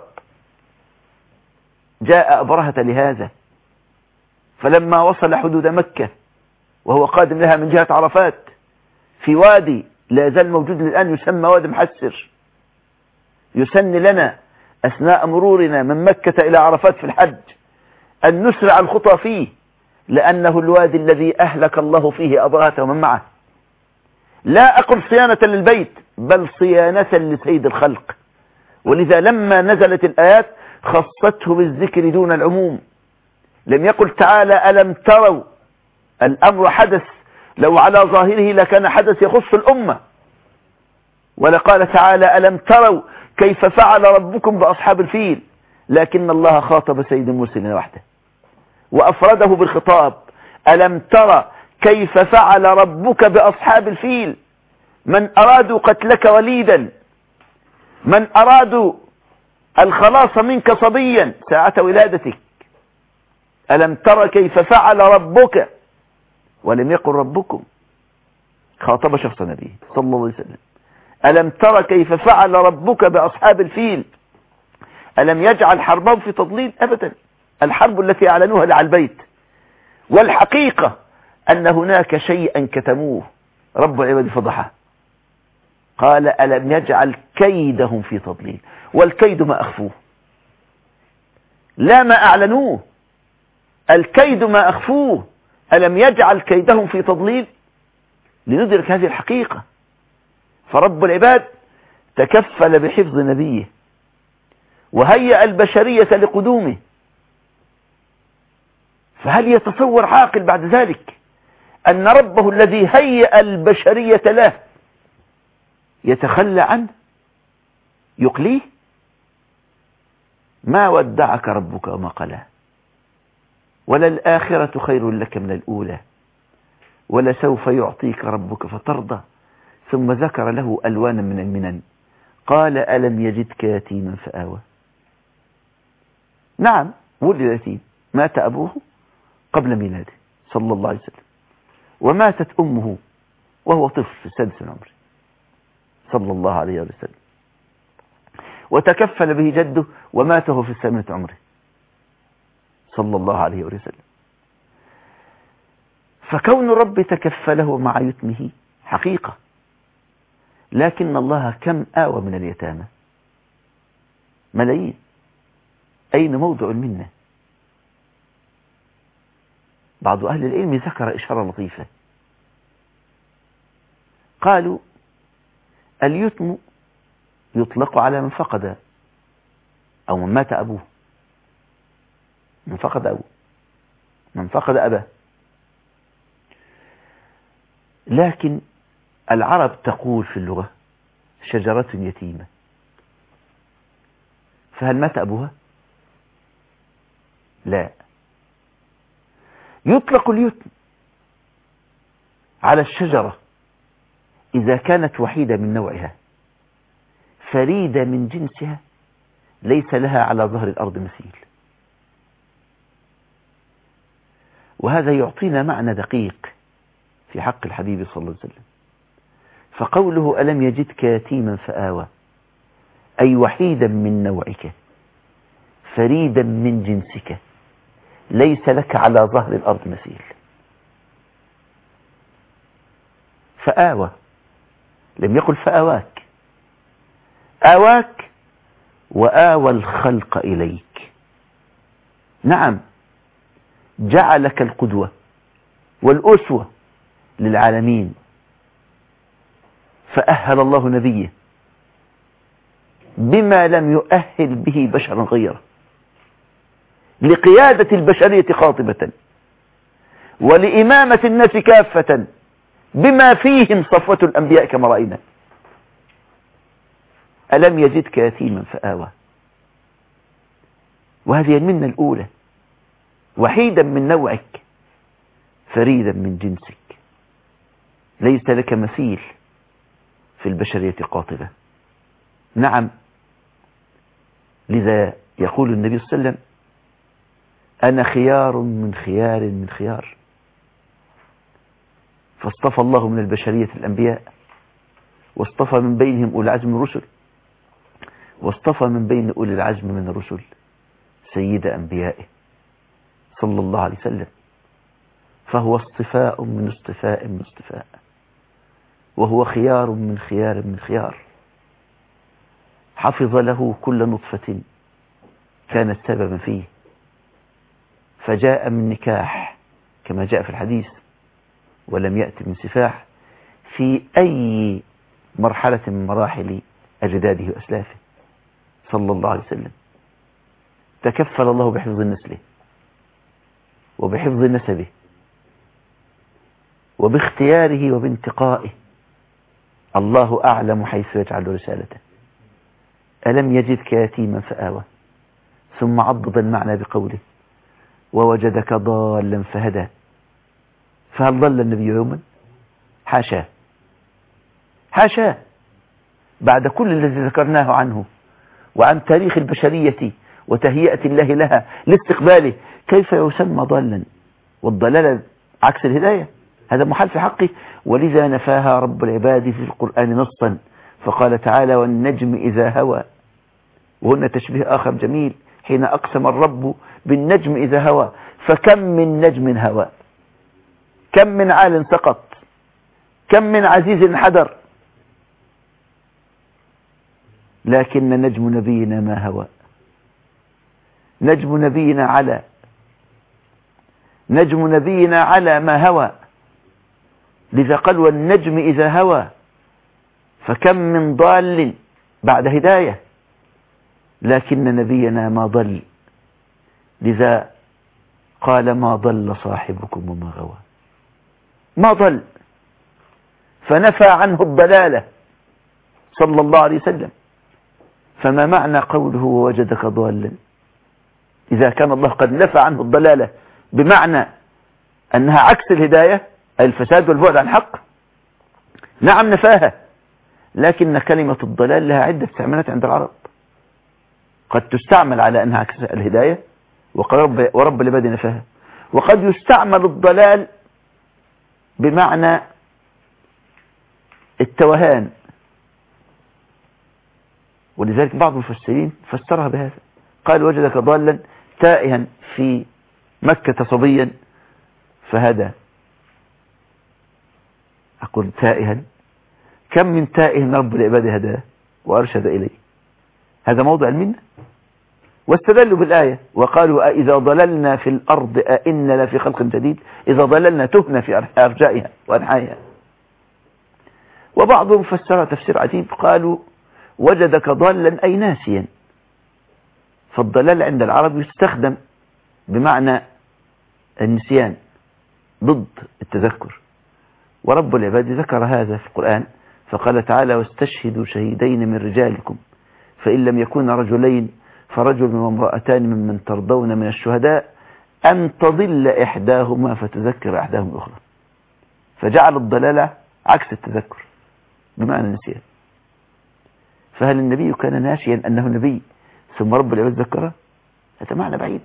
جاء أبرهة لهذا، فلما وصل حدود مكة وهو قادم لها من جهة عرفات في وادي لا يزال موجود الآن يسمى وادي محسر، يسن لنا أثناء مرورنا من مكة إلى عرفات في الحج أن نسرع الخطى فيه، لأنه الوادي الذي أهلك الله فيه أبرهة ومن معه. لا أقل صيانة للبيت، بل صيانة لسيد الخلق. ولذا لما نزلت الآيات خصته بالذكر دون العموم، لم يقل تعالى ألم تروا، الأمر حدث، لو على ظاهره لكان حدث يخص الأمة، ولقال تعالى ألم تروا كيف فعل ربكم بأصحاب الفيل، لكن الله خاطب سيد المرسلين وحده وأفرده بالخطاب. ألم ترى كيف فعل ربك بأصحاب الفيل، من أرادوا قتلك وليدا، من أرادوا الخلاص منك صبيا ساعة ولادتك. ألم ترى كيف فعل ربك، ولم يقل ربكم، خاطب شخص نبيه صلى الله عليه وسلم. ألم ترى كيف فعل ربك بأصحاب الفيل، ألم يجعل حربهم في تضليل؟ أبدا، الحرب التي أعلنوها على البيت، والحقيقة أن هناك شيئا كتموه رب العباد فضحه، قال ألم يجعل كيدهم في تضليل، والكيد ما أخفوه لا ما أعلنوه، الكيد ما أخفوه. ألم يجعل كيدهم في تضليل، لندرك هذه الحقيقة. فرب العباد تكفل بحفظ نبيه وهيأ البشرية لقدومه، فهل يتصور عاقل بعد ذلك أن ربه الذي هيأ البشرية له يتخلى عنه يقليه؟ ما ودعك ربك وما قلى، وللآخرة خير لك من الأولى، ولسوف يعطيك ربك فترضى. ثم ذكر له ألوانا من المنن، قال ألم يجدك يتيما فآوى. نعم، ولد يتيم، مات أبوه قبل ميلاده صلى الله عليه وسلم، وماتت أمه وهو طفل في السادس من عمره صلى الله عليه وسلم، وتكفل به جده وماته في الثامنة عمره صلى الله عليه وسلم. فكون الرب تكفله مع يتمه حقيقة، لكن الله كم آوى من اليتامى، ملايين، أين موضع المنة؟ بعض أهل العلم ذكر إشارة لطيفة، قالوا اليتم يطلق على من فقد أو من مات أبوه، من فقد أبوه، من فقد أباه. لكن العرب تقول في اللغة شجرة يتيمة، فهل مات أبوها؟ لا. يطلق اليتم على الشجرة إذا كانت وحيدة من نوعها فريدة من جنسها ليس لها على ظهر الأرض مثيل. وهذا يعطينا معنى دقيق في حق الحبيب صلى الله عليه وسلم. فقوله ألم يجدك يتيما فآوى، أي وحيدا من نوعك فريدا من جنسك ليس لك على ظهر الأرض مثيل. فآوى، لم يقل فآواك، آواك وآوى الخلق إليك. نعم، جعلك القدوة والأسوة للعالمين، فأهل الله نبيه بما لم يؤهل به بشرا غيره لقيادة البشرية قاطبة ولإمامة الناس كافة بما فيهم صفوة الأنبياء كما رأينا. ألم يجدك يتيما فآوى، وهذه المنة الأولى، وحيدا من نوعك فريدا من جنسك ليس لك مثيل في البشرية قاطبة. نعم، لذا يقول النبي صلى الله عليه وسلم: أنا خيار من خيار من خيار. فاصطفى الله من البشرية الأنبياء، واصطفى من بينهم أولي العزم من الرسل، واصطفى من بين أولي العزم من الرسل سيد أنبيائه صلى الله عليه وسلم. فهو اصطفاء من اصطفاء من اصطفاء، وهو خيار من خيار من خيار. حفظ له كل نطفة كانت سببا فيه، فجاء من نكاح كما جاء في الحديث، ولم يأتي من سفاح في أي مرحلة من مراحل أجداده وأسلافه صلى الله عليه وسلم. تكفل الله بحفظ نسله وبحفظ نسبه وباختياره وبانتقائه. الله أعلم حيث يجعل رسالته. ألم يجدك يتيما فآوى، ثم عضد المعنى بقوله: ووجدك ضالا فهدى. فهل ضل النبي يوما؟ حاشاه، حاشاه. بعد كل الذي ذكرناه عنه وعن تاريخ البشرية وتهيئة الله لها لاستقباله، كيف يسمى ضالا؟ والضلال عكس الهداية، هذا محال في حقه. ولذا نفاها رب العباد في القرآن نصا، فقال تعالى: والنجم إذا هوى. وهنا تشبيه آخر جميل، حين أقسم الرب بالنجم إذا هوى. فكم من نجم هوى، كم من عال سقط، كم من عزيز حدر، لكن نجم نبينا ما هوى. نجم نبينا على، نجم نبينا على ما هوى. لذا قال: والنجم إذا هوى. فكم من ضال بعد هداية، لكن نبينا ما ضل. لذا قال: ما ضل صاحبكم وما غوى. ما ضل، فنفى عنه الضلالة صلى الله عليه وسلم. فما معنى قوله: ووجدك ضالا؟ إذا كان الله قد نفى عنه الضلالة بمعنى أنها عكس الهداية، أي الفساد والبعد عن الحق، نعم نفاها، لكن كلمة الضلال لها عدة استعمالات عند العرب. قد تستعمل على أنها عكس الهداية ورب العباد نفاها، وقد يستعمل الضلال بمعنى التوهان. ولذلك بعض المفسرين فسرها بهذا، قال: وجدك ضالا تائها في مكة صبيا فهدى. أقول تائها، كم من تائه رب العباد هداه وأرشد إليه. هذا موضع المنة. واستدلوا بالآية وقالوا: إذا ضللنا في الأرض أئنا لفي خلق جديد. إذا ضللنا تهنا في أرجائها وأنحائها. وبعضهم فسرها تفسير عجيب، قالوا: وجدك ضالا أي ناسيا. فالضلال عند العرب يستخدم بمعنى النسيان ضد التذكر، ورب العباد ذكر هذا في القرآن فقال تعالى: واستشهدوا شهيدين من رجالكم فإن لم يكونا رجلين فرجل وامرأتان ممن ترضون من الشهداء أن تضل إحداهما فتذكر إحداهما الأخرى. فجعل الضلالة عكس التذكر بمعنى النسيان. فهل النبي كان ناسيا أنه نبي ثم رب العباد ذكره؟ هذا معنى بعيد.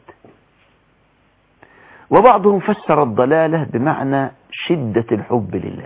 وبعضهم فسر الضلالة بمعنى شدة الحب لله،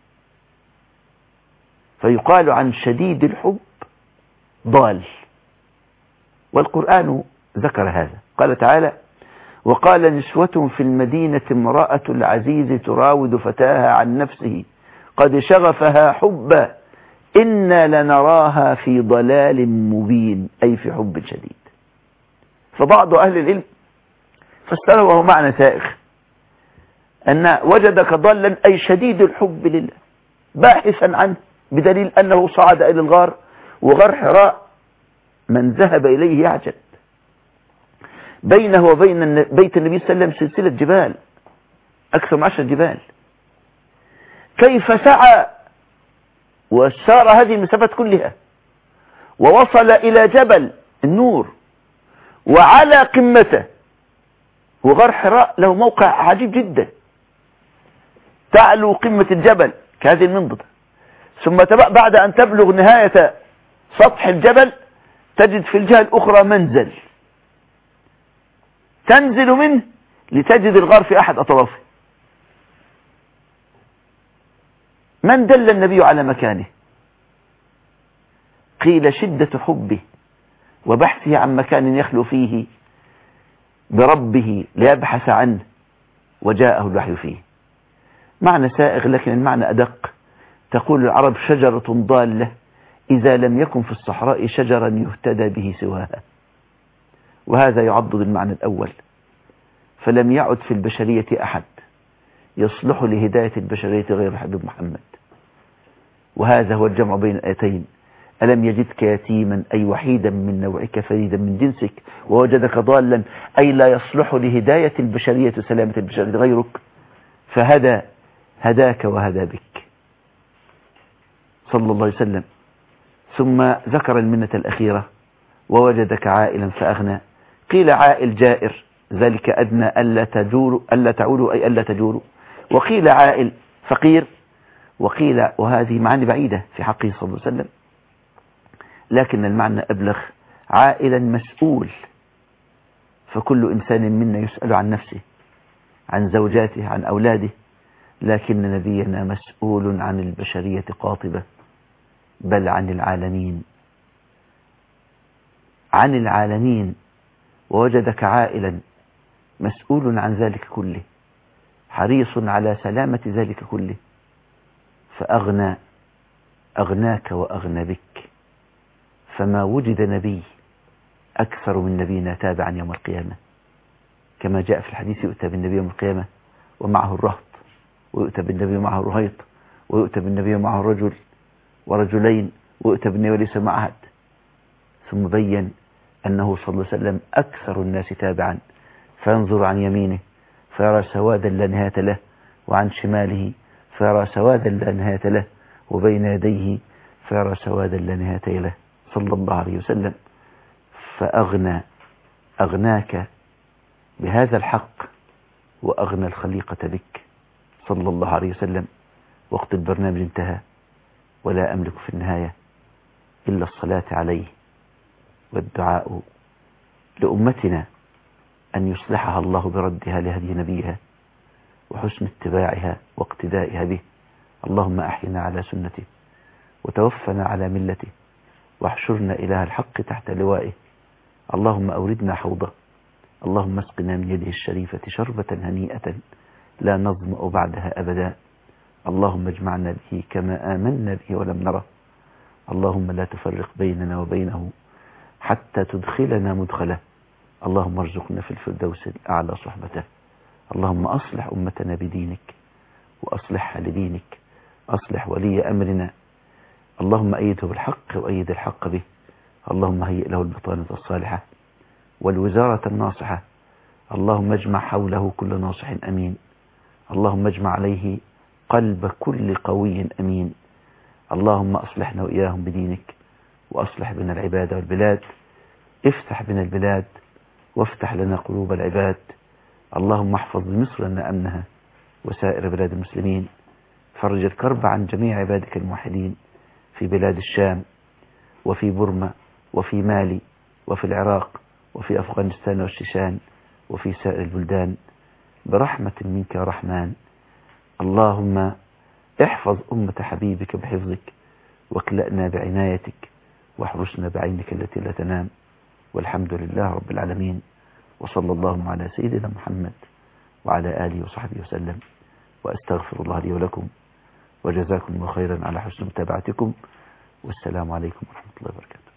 فيقال عن شديد الحب ضال. والقرآن ذكر هذا، قال تعالى: وقال نسوة في المدينة امرأة العزيز تراود فتاها عن نفسه قد شغفها حبا إنا لنراها في ضلال مبين، أي في حب شديد. فبعض أهل العلم فسره وهو معنى سائغ، أن وجدك ضلا أي شديد الحب لله باحثا عنه، بدليل أنه صعد إلى الغار، وغار حراء من ذهب إليه يعجب، بينه وبين بيت النبي صلى الله عليه وسلم سلسلة جبال أكثر من 10 جبال. كيف سعى وسار هذه المسافات كلها ووصل إلى جبل النور وعلى قمته. وغار حراء له موقع عجيب جدا، تعلو قمة الجبل كهذه المنضدة، ثم بعد أن تبلغ نهاية سطح الجبل تجد في الجهة الأخرى منزل تنزل منه لتجد الغار في أحد أطرافه. من دل النبي على مكانه؟ قيل شدة حبه وبحثه عن مكان يخلو فيه بربه ليبحث عنه، وجاءه الوحي فيه. معنى سائغ لكن المعنى أدق. تقول العرب شجرة ضالة إذا لم يكن في الصحراء شجرا يهتدى به سواها، وهذا يعضد المعنى الأول. فلم يعد في البشرية أحد يصلح لهداية البشرية غير حبيب محمد، وهذا هو الجمع بين الآيتين. ألم يجدك يتيما أي وحيدا من نوعك فريدا من جنسك، ووجدك ضالا أي لا يصلح لهداية البشرية سلامة البشرية غيرك، هداك وهدى بك صلى الله عليه وسلم. ثم ذكر المنة الأخيرة ووجدك عائلا فأغنى. قيل عائل جائر ذلك أدنى ألا تعولوا أي ألا تجوروا، وقيل عائل فقير، وقيل وهذه معاني بعيدة في حقه صلى الله عليه وسلم، لكن المعنى أبلغ عائلا مسؤول. فكل إنسان منا يسأل عن نفسه، عن زوجاته، عن أولاده، لكن نبينا مسؤول عن البشرية قاطبة، بل عن العالمين. ووجدك عائلا مسؤول عن ذلك كله، حريص على سلامة ذلك كله، أغناك وأغنى بك. فما وجد نبي أكثر من نبينا تابعا يوم القيامة، كما جاء في الحديث يؤتى بالنبي يوم القيامة ومعه الرهط، ويؤتى بالنبي معه الرهيط، ويؤتى بالنبي معه الرجل ورجلين، ويؤتى بالنبي وليس معه أحد. ثم بين أنه صلى الله عليه وسلم أكثر الناس تابعا، فينظر عن يمينه فيرى سوادا لا نهاية له، وعن شماله فيرى سوادا لا نهاية له، وبين يديه فيرى سوادا لا نهاية له صلى الله عليه وسلم. أغناك بهذا الحق، وأغنى الخليقة بك صلى الله عليه وسلم. وقت البرنامج انتهى، ولا أملك في النهاية إلا الصلاة عليه والدعاء لأمتنا أن يصلحها الله بردها لهدي نبيها وحسن اتباعها واقتدائها به. اللهم أحينا على سنته، وتوفنا على ملته، واحشرنا إله الحق تحت لوائه. اللهم أوردنا حوضه، اللهم اسقنا من يده الشريفة شربة هنيئة لا نظمأ بعدها أبدا. اللهم اجمعنا به كما آمنا به ولم نره. اللهم لا تفرق بيننا وبينه حتى تدخلنا مدخله. اللهم ارزقنا في الفردوس الأعلى صحبته. اللهم أصلح أمتنا بدينك، وأصلحها لدينك، أصلح ولي أمرنا. اللهم أيده بالحق وأيد الحق به. اللهم هيئ له البطانة الصالحة والوزارة الناصحة. اللهم اجمع حوله كل ناصح أمين. اللهم اجمع عليه قلب كل قوي أمين. اللهم أصلحنا وإياهم بدينك، وأصلح بنا العباد والبلاد. افتح بنا البلاد، وافتح لنا قلوب العباد. اللهم احفظ مصر أن أمنها وسائر بلاد المسلمين. فرج الكرب عن جميع عبادك الموحدين في بلاد الشام، وفي بورما، وفي مالي، وفي العراق، وفي أفغانستان والشيشان، وفي سائر البلدان، برحمة منك يا رحمن. اللهم احفظ أمة حبيبك بحفظك، واكلأنا بعنايتك، واحرسنا بعينك التي لا تنام. والحمد لله رب العالمين، وصلى الله على سيدنا محمد وعلى آله وصحبه وسلم. وأستغفر الله لي ولكم، وجزاكم الله خيرا على حسن متابعتكم، والسلام عليكم ورحمة الله وبركاته.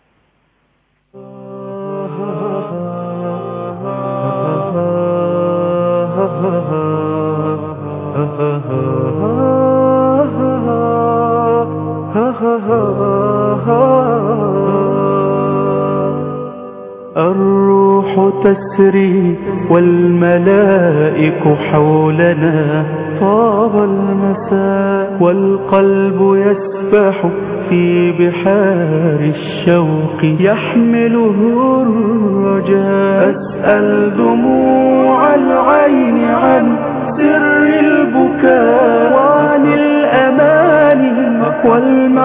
الروح تسري والملائك حولنا، طاب المساء والقلب يسبح في بحار الشوق يحمله الرجاء. أسأل دموع العين عن سر البكاء وعن الأماني والمعاني